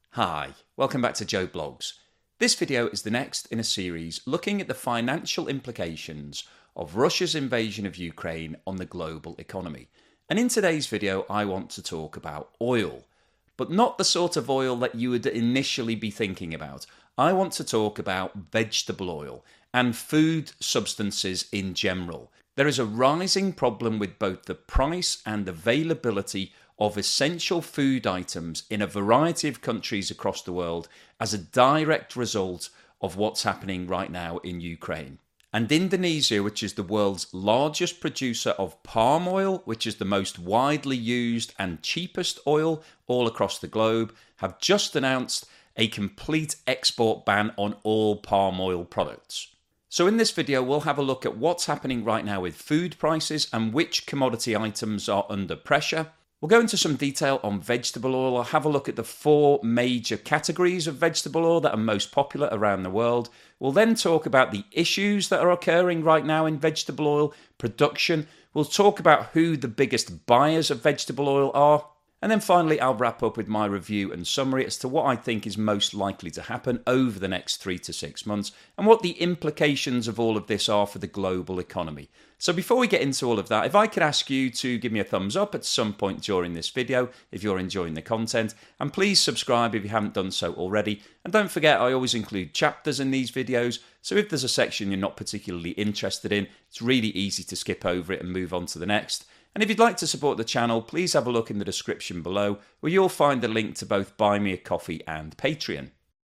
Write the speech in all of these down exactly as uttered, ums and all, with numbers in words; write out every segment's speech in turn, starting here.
Hi, welcome back to Joe Blogs. This video is the next in a series looking at the financial implications of Russia's invasion of Ukraine on the global economy. And in today's video, I want to talk about oil, but not the sort of oil that you would initially be thinking about. I want to talk about vegetable oil and food substances in general. There is a rising problem with both the price and availability of essential food items in a variety of countries across the world as a direct result of what's happening right now in Ukraine. And Indonesia, which is the world's largest producer of palm oil, which is the most widely used and cheapest oil all across the globe, have just announced a complete export ban on all palm oil products. So in this video, we'll have a look at what's happening right now with food prices and which commodity items are under pressure. We'll go into some detail on vegetable oil. I'll have a look at the four major categories of vegetable oil that are most popular around the world. We'll then talk about the issues that are occurring right now in vegetable oil production. We'll talk about who the biggest buyers of vegetable oil are. And then finally, I'll wrap up with my review and summary as to what I think is most likely to happen over the next three to six months and what the implications of all of this are for the global economy. So before we get into all of that, if I could ask you to give me a thumbs up at some point during this video if you're enjoying the content, and please subscribe if you haven't done so already. And don't forget, I always include chapters in these videos, so if there's a section you're not particularly interested in, it's really easy to skip over it and move on to the next. And if you'd like to support the channel, please have a look in the description below, where you'll find a link to both Buy Me a Coffee and Patreon.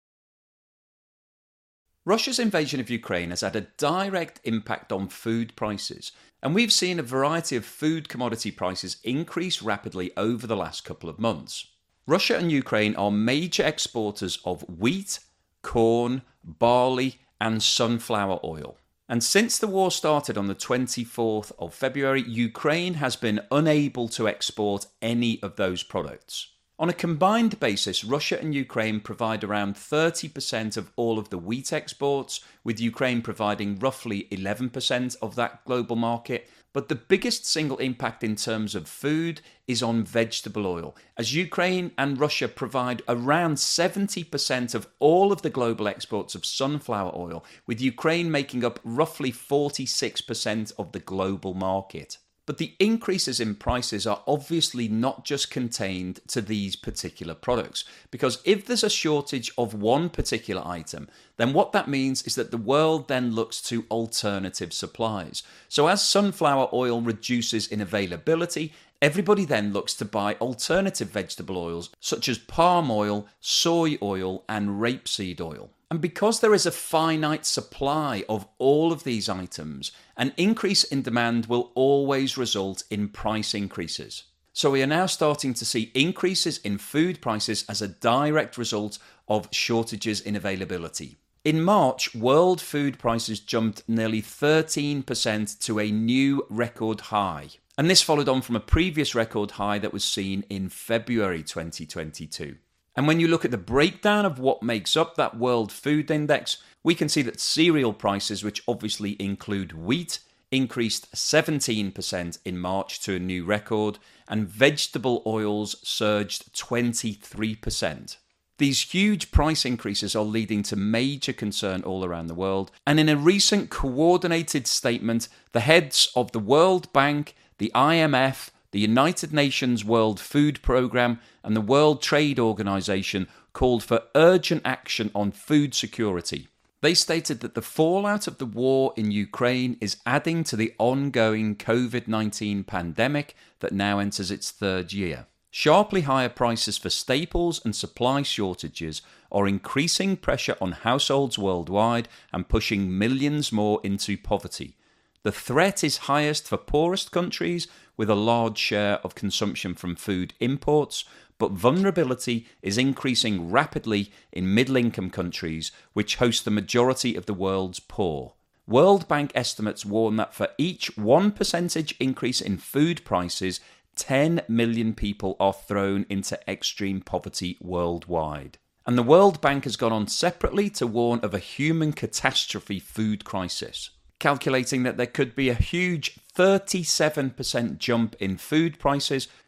Russia's invasion of Ukraine has had a direct impact on food prices, and we've seen a variety of food commodity prices increase rapidly over the last couple of months. Russia and Ukraine are major exporters of wheat, corn, barley, and sunflower oil. And since the war started on the twenty-fourth of February, Ukraine has been unable to export any of those products. On a combined basis, Russia and Ukraine provide around thirty percent of all of the wheat exports, with Ukraine providing roughly eleven percent of that global market. But the biggest single impact in terms of food is on vegetable oil, as Ukraine and Russia provide around seventy percent of all of the global exports of sunflower oil, with Ukraine making up roughly forty-six percent of the global market. But the increases in prices are obviously not just contained to these particular products, because if there's a shortage of one particular item, then what that means is that the world then looks to alternative supplies. So as sunflower oil reduces in availability, everybody then looks to buy alternative vegetable oils such as palm oil, soy oil, and rapeseed oil. And because there is a finite supply of all of these items, an increase in demand will always result in price increases. So we are now starting to see increases in food prices as a direct result of shortages in availability. In March, world food prices jumped nearly thirteen percent to a new record high. And this followed on from a previous record high that was seen in February twenty twenty-two. And when you look at the breakdown of what makes up that World Food Index, we can see that cereal prices, which obviously include wheat, increased seventeen percent in March to a new record, and vegetable oils surged twenty-three percent. These huge price increases are leading to major concern all around the world, and in a recent coordinated statement, the heads of the World Bank, the I M F, the United Nations World Food Programme and the World Trade Organization called for urgent action on food security. They stated that the fallout of the war in Ukraine is adding to the ongoing COVID nineteen pandemic that now enters its third year. Sharply higher prices for staples and supply shortages are increasing pressure on households worldwide and pushing millions more into poverty. The threat is highest for poorest countries with a large share of consumption from food imports, but vulnerability is increasing rapidly in middle-income countries, which host the majority of the world's poor. World Bank estimates warn that for each one percentage increase in food prices, ten million people are thrown into extreme poverty worldwide. And the World Bank has gone on separately to warn of a human catastrophe food crisis, calculating that there could be a huge thirty-seven percent jump in food prices,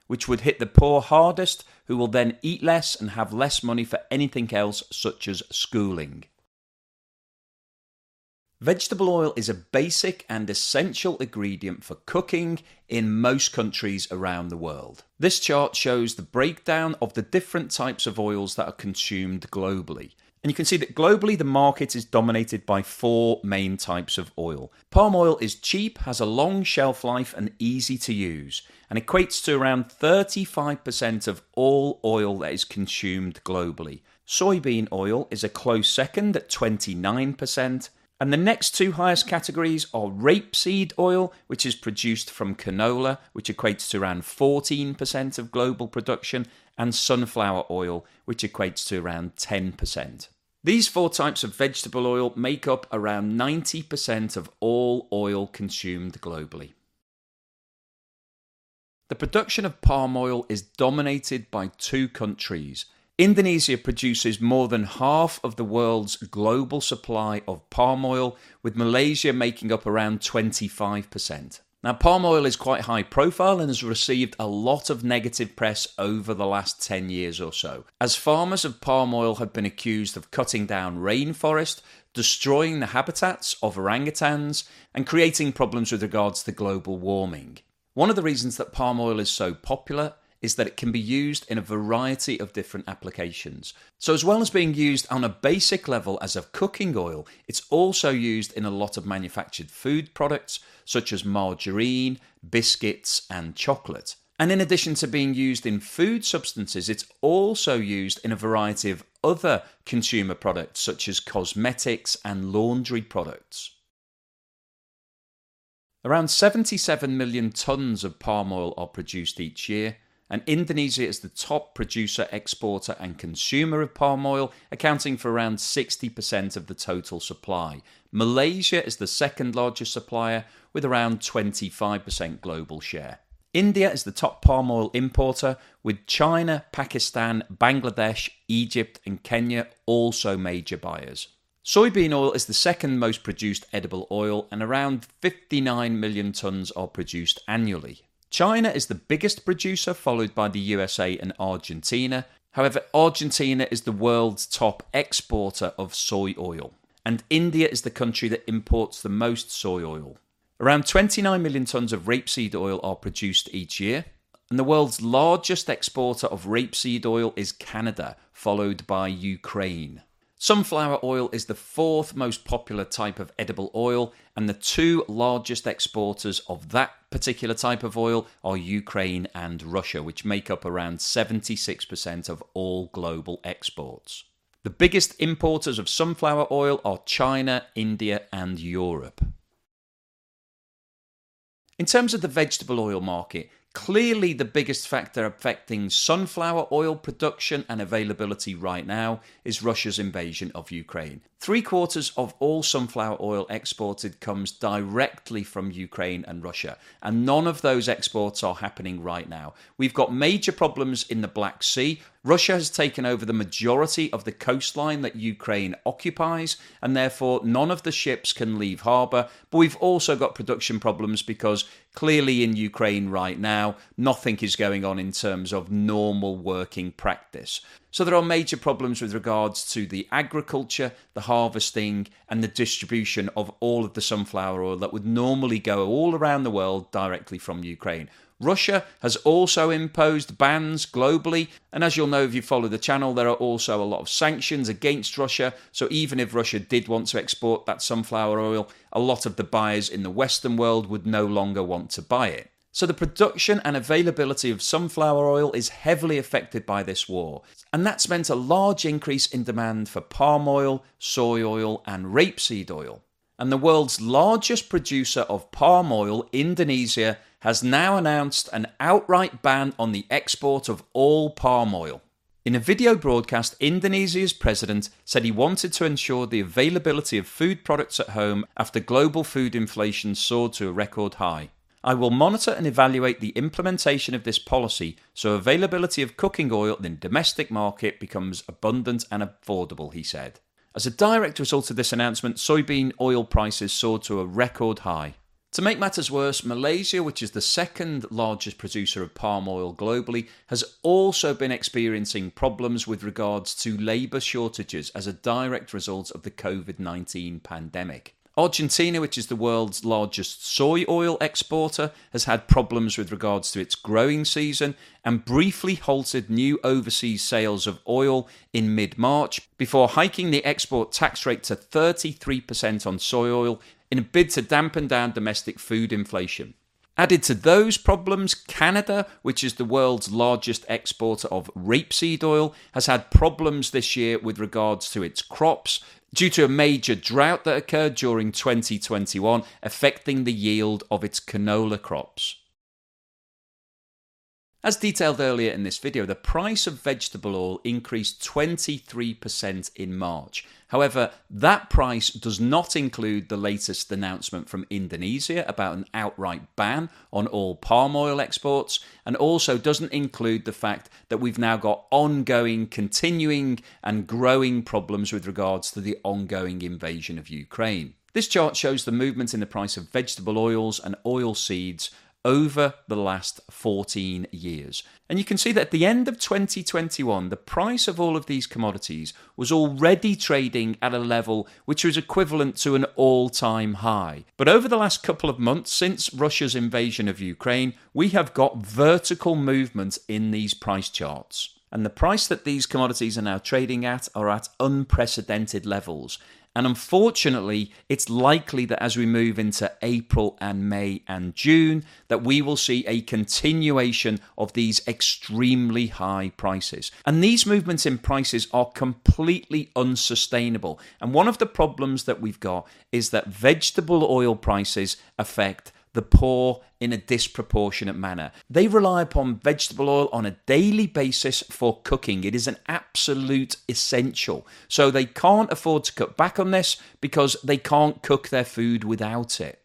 which would hit the poor hardest, who will then eat less and have less money for anything else, such as schooling. Vegetable oil is a basic and essential ingredient for cooking in most countries around the world. This chart shows the breakdown of the different types of oils that are consumed globally. And you can see that globally the market is dominated by four main types of oil. Palm oil is cheap, has a long shelf life and easy to use, and equates to around thirty-five percent of all oil that is consumed globally. Soybean oil is a close second at twenty-nine percent. And the next two highest categories are rapeseed oil, which is produced from canola, which equates to around fourteen percent of global production, and sunflower oil, which equates to around ten percent. These four types of vegetable oil make up around ninety percent of all oil consumed globally. The production of palm oil is dominated by two countries. Indonesia produces more than half of the world's global supply of palm oil, with Malaysia making up around twenty-five percent. Now, palm oil is quite high profile and has received a lot of negative press over the last ten years or so, as farmers of palm oil have been accused of cutting down rainforest, destroying the habitats of orangutans, and creating problems with regards to global warming. One of the reasons that palm oil is so popular is that it can be used in a variety of different applications. So as well as being used on a basic level as a cooking oil, it's also used in a lot of manufactured food products such as margarine, biscuits and chocolate. And in addition to being used in food substances, it's also used in a variety of other consumer products such as cosmetics and laundry products. Around seventy-seven million tonnes of palm oil are produced each year, and Indonesia is the top producer, exporter and consumer of palm oil, accounting for around sixty percent of the total supply. Malaysia is the second largest supplier with around twenty-five percent global share. India is the top palm oil importer, with China, Pakistan, Bangladesh, Egypt and Kenya also major buyers. Soybean oil is the second most produced edible oil, and around fifty-nine million tonnes are produced annually. China is the biggest producer, followed by the U S A and Argentina. However, Argentina is the world's top exporter of soy oil, and India is the country that imports the most soy oil. Around twenty-nine million tonnes of rapeseed oil are produced each year, and the world's largest exporter of rapeseed oil is Canada, followed by Ukraine. Sunflower oil is the fourth most popular type of edible oil, and the two largest exporters of that particular type of oil are Ukraine and Russia, which make up around seventy-six percent of all global exports. The biggest importers of sunflower oil are China, India and Europe. In terms of the vegetable oil market, clearly the biggest factor affecting sunflower oil production and availability right now is Russia's invasion of Ukraine. Three quarters of all sunflower oil exported comes directly from Ukraine and Russia, and none of those exports are happening right now. We've got major problems in the Black Sea. Russia has taken over the majority of the coastline that Ukraine occupies, and therefore none of the ships can leave harbour. But we've also got production problems because clearly in Ukraine right now, nothing is going on in terms of normal working practice. So there are major problems with regards to the agriculture, the harvesting and the distribution of all of the sunflower oil that would normally go all around the world directly from Ukraine. Russia has also imposed bans globally, and as you'll know if you follow the channel, there are also a lot of sanctions against Russia. So even if Russia did want to export that sunflower oil, a lot of the buyers in the Western world would no longer want to buy it. So the production and availability of sunflower oil is heavily affected by this war, and that's meant a large increase in demand for palm oil, soy oil and rapeseed oil. And the world's largest producer of palm oil, Indonesia, has now announced an outright ban on the export of all palm oil. In a video broadcast, Indonesia's president said he wanted to ensure the availability of food products at home after global food inflation soared to a record high. I will monitor and evaluate the implementation of this policy so availability of cooking oil in the domestic market becomes abundant and affordable, he said. As a direct result of this announcement, soybean oil prices soared to a record high. To make matters worse, Malaysia, which is the second largest producer of palm oil globally, has also been experiencing problems with regards to labour shortages as a direct result of the covid nineteen pandemic. Argentina, which is the world's largest soy oil exporter, has had problems with regards to its growing season and briefly halted new overseas sales of oil in mid-March before hiking the export tax rate to thirty-three percent on soy oil in a bid to dampen down domestic food inflation. Added to those problems, Canada, which is the world's largest exporter of rapeseed oil, has had problems this year with regards to its crops due to a major drought that occurred during twenty twenty-one, affecting the yield of its canola crops. As detailed earlier in this video, the price of vegetable oil increased twenty-three percent in March. However, that price does not include the latest announcement from Indonesia about an outright ban on all palm oil exports, and also doesn't include the fact that we've now got ongoing, continuing and growing problems with regards to the ongoing invasion of Ukraine. This chart shows the movement in the price of vegetable oils and oil seeds over the last fourteen years. And you can see that at the end of twenty twenty-one, the price of all of these commodities was already trading at a level which was equivalent to an all-time high. But over the last couple of months, since Russia's invasion of Ukraine, we have got vertical movement in these price charts. And the price that these commodities are now trading at are at unprecedented levels. And unfortunately, it's likely that as we move into April and May and June, that we will see a continuation of these extremely high prices. And these movements in prices are completely unsustainable. And one of the problems that we've got is that vegetable oil prices affect the poor in a disproportionate manner. They rely upon vegetable oil on a daily basis for cooking. It is an absolute essential. So they can't afford to cut back on this because they can't cook their food without it.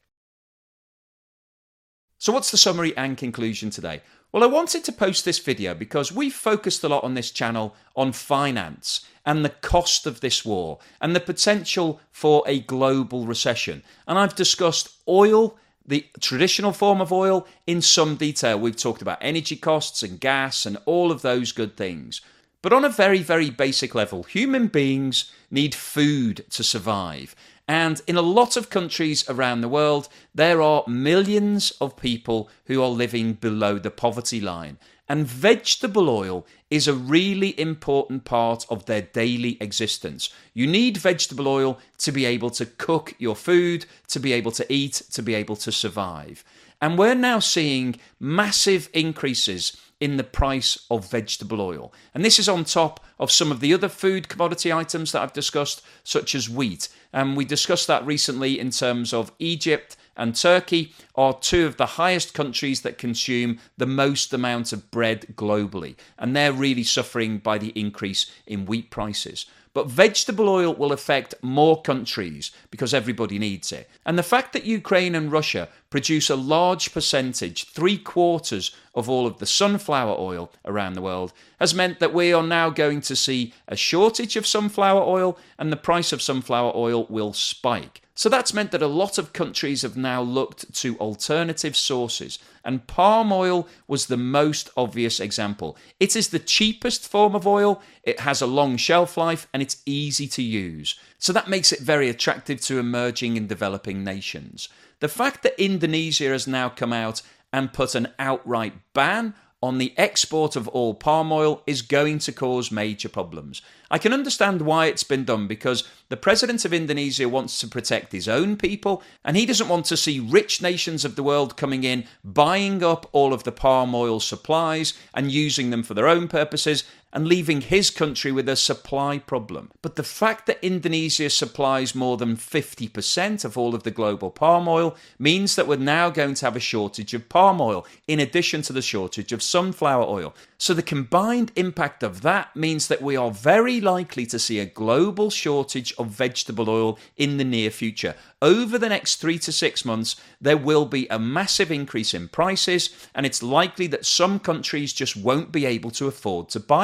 So what's the summary and conclusion today? Well, I wanted to post this video because we've focused a lot on this channel on finance and the cost of this war and the potential for a global recession. And I've discussed oil, the traditional form of oil, in some detail. We've talked about energy costs and gas and all of those good things. But on a very, very basic level, human beings need food to survive. And in a lot of countries around the world, there are millions of people who are living below the poverty line. And vegetable oil is a really important part of their daily existence. You need vegetable oil to be able to cook your food, to be able to eat, to be able to survive. And we're now seeing massive increases in the price of vegetable oil. And this is on top of some of the other food commodity items that I've discussed, such as wheat. And we discussed that recently in terms of Egypt and Turkey are two of the highest countries that consume the most amount of bread globally. And they're really suffering by the increase in wheat prices. But vegetable oil will affect more countries because everybody needs it. And the fact that Ukraine and Russia produce a large percentage, three quarters of all of the sunflower oil around the world, has meant that we are now going to see a shortage of sunflower oil and the price of sunflower oil will spike. So that's meant that a lot of countries have now looked to alternative sources, and palm oil was the most obvious example. It is the cheapest form of oil, it has a long shelf life, and it's easy to use. So that makes it very attractive to emerging and developing nations. The fact that Indonesia has now come out and put an outright ban on the export of all palm oil is going to cause major problems. I can understand why it's been done, because the president of Indonesia wants to protect his own people, and he doesn't want to see rich nations of the world coming in, buying up all of the palm oil supplies and using them for their own purposes, and leaving his country with a supply problem. But the fact that Indonesia supplies more than fifty percent of all of the global palm oil means that we're now going to have a shortage of palm oil, in addition to the shortage of sunflower oil. So the combined impact of that means that we are very likely to see a global shortage of vegetable oil in the near future. Over the next three to six months, there will be a massive increase in prices, and it's likely that some countries just won't be able to afford to buy it.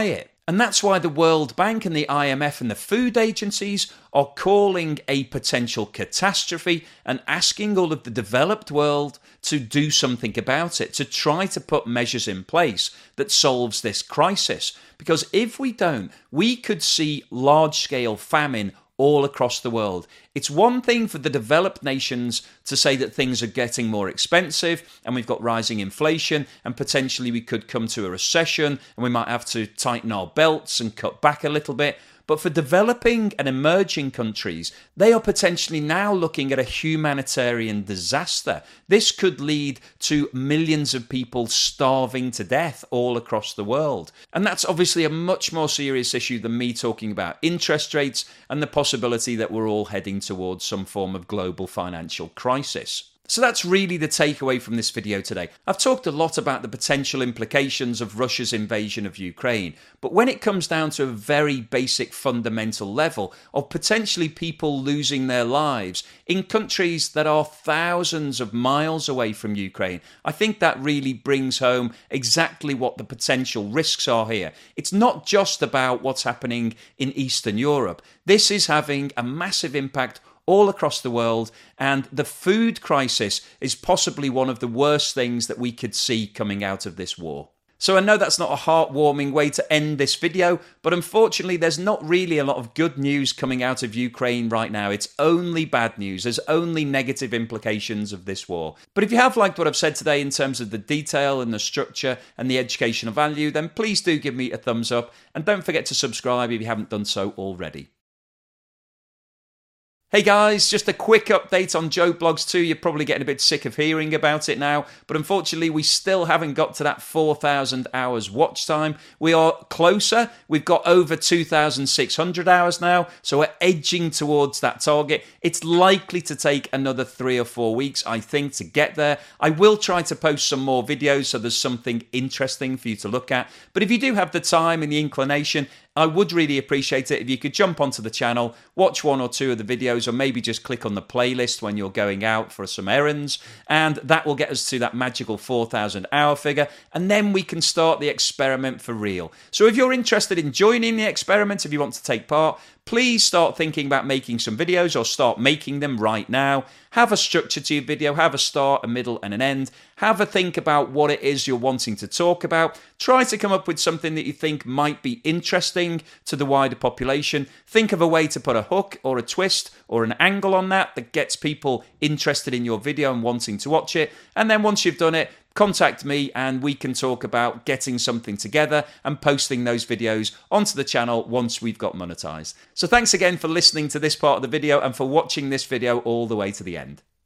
And that's why the World Bank and the I M F and the food agencies are calling a potential catastrophe and asking all of the developed world to do something about it, to try to put measures in place that solves this crisis. Because if we don't, we could see large-scale famine all across the world. It's one thing for the developed nations to say that things are getting more expensive and we've got rising inflation and potentially we could come to a recession and we might have to tighten our belts and cut back a little bit. But for developing and emerging countries, they are potentially now looking at a humanitarian disaster. This could lead to millions of people starving to death all across the world. And that's obviously a much more serious issue than me talking about interest rates and the possibility that we're all heading towards some form of global financial crisis. So that's really the takeaway from this video today. I've talked a lot about the potential implications of Russia's invasion of Ukraine, but when it comes down to a very basic fundamental level of potentially people losing their lives in countries that are thousands of miles away from Ukraine, I think that really brings home exactly what the potential risks are here. It's not just about what's happening in Eastern Europe. This is having a massive impact all across the world, and the food crisis is possibly one of the worst things that we could see coming out of this war. So I know that's not a heartwarming way to end this video, but unfortunately there's not really a lot of good news coming out of Ukraine right now. It's only bad news. There's only negative implications of this war. But if you have liked what I've said today in terms of the detail and the structure and the educational value, then please do give me a thumbs up, and don't forget to subscribe if you haven't done so already. Hey guys, just a quick update on Joe Blogs two. You're probably getting a bit sick of hearing about it now, but unfortunately we still haven't got to that four thousand hours watch time. We are closer. We've got over two thousand six hundred hours now, so we're edging towards that target. It's likely to take another three or four weeks, I think, to get there. I will try to post some more videos so there's something interesting for you to look at, but if you do have the time and the inclination, I would really appreciate it if you could jump onto the channel, watch one or two of the videos, or maybe just click on the playlist when you're going out for some errands, and that will get us to that magical four thousand hour figure, and then we can start the experiment for real. So if you're interested in joining the experiment, if you want to take part, please start thinking about making some videos or start making them right now. Have a structure to your video, have a start, a middle and an end. Have a think about what it is you're wanting to talk about. Try to come up with something that you think might be interesting to the wider population. Think of a way to put a hook or a twist or an angle on that that gets people interested in your video and wanting to watch it. And then once you've done it, contact me and we can talk about getting something together and posting those videos onto the channel once we've got monetized. So thanks again for listening to this part of the video and for watching this video all the way to the end.